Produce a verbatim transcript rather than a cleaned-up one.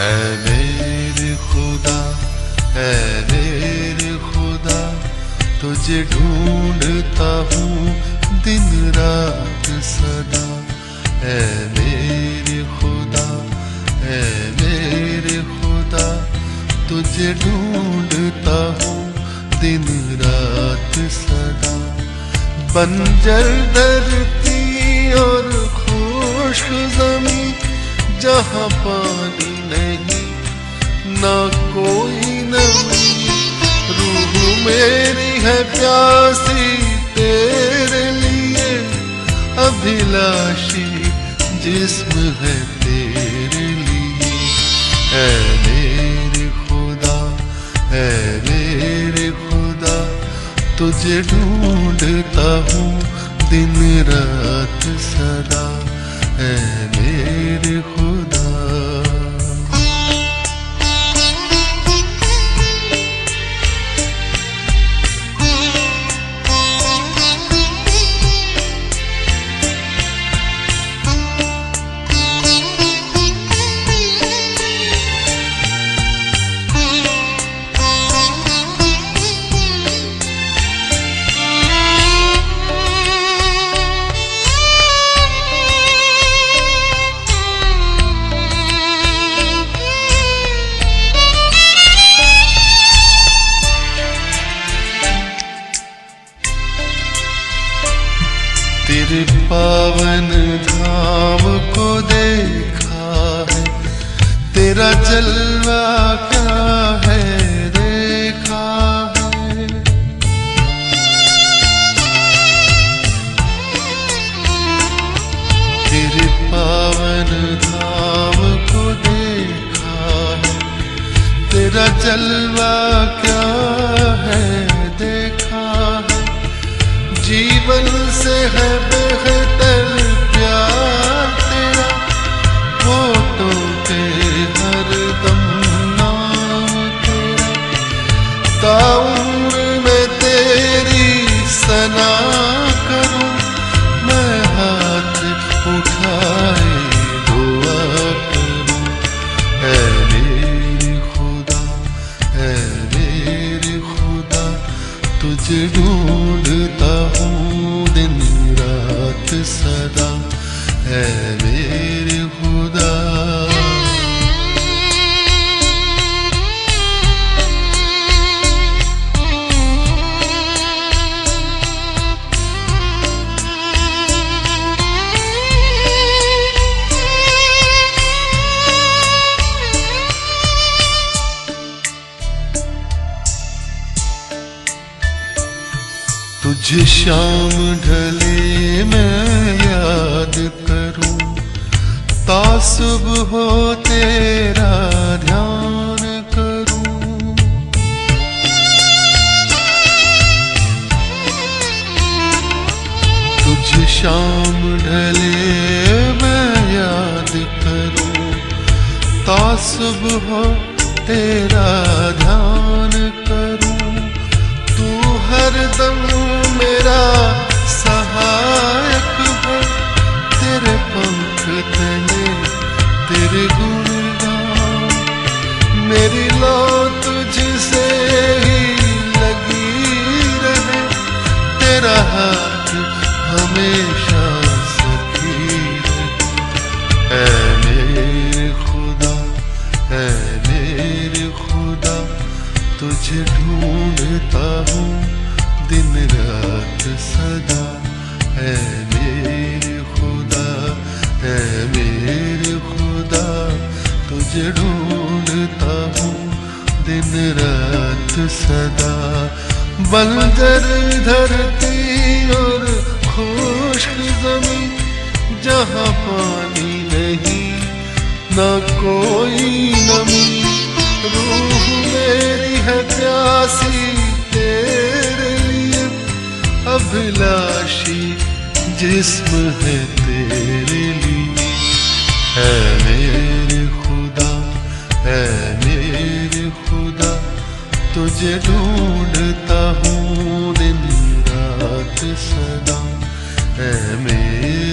ऐ मेरे खुदा, ऐ मेरे खुदा, तुझे ढूंढता हूँ दिन रात सदा। ऐ मेरे खुदा, ऐ मेरे खुदा, तुझे ढूंढता हूँ दिन रात सदा। बंजर धरती और खुश्क ज़मीं, जहाँ पानी नहीं ना कोई नमी, रूह मेरी है प्यासी तेरे लिए, अभिलाषी जिस्म है तेरे लिए। ऐ मेरे खुदा, ऐ मेरे खुदा, तुझे ढूंढता हूँ दिन रात सदा। ऐ मेरे खुदा। तेरे पावन धाम को देखा है, तेरा जलवा क्या है देखा है। तेरे पावन धाम को देखा है, तेरा जलवा क्या है देखा है। जीवन से है बेहतर प्यार तेरा, होठों पे हरदम नाम तेरा। ताउम्र में तेरी सना करूं, मैं हाथ उठाए दुआ करूं। ऐ मेरे खुदा, ऐ मेरे खुदा, तुझे ढूंढता हूँ दिन रात सदा। ऐ मेरे खुदा। तुझे शाम ढले मैं याद करूं, तासुब हो तेरा ध्यान करूं। तुझे शाम ढले मैं याद करूं, तासुब हो तेरा ध्यान करूं। तू हरदम मेरा सहायक है, तेरे पंख तले तेरे गुण गाऊं। मेरी लौ तुझसे ही लगी रहे, तेरा हाथ हमेशा सखी रहे। ऐ मेरे खुदा, ऐ मेरे खुदा, तुझे ढूंढता हूँ दिन रात सदा। ऐ मेरे खुदा, ऐ मेरे खुदा, तुझे ढूंढता हूँ दिन रात सदा। बंजर धरती और खुश्क ज़मीं, जहाँ पानी नहीं ना कोई नमी, रूह मेरी है प्यासी तेरे लिए, अभिलाषी जिस्म है तेरे लिए। ऐ मेरे खुदा, ऐ मेरे खुदा, तुझे ढूंढता हूँ दिन रात सदा। ऐ मेरे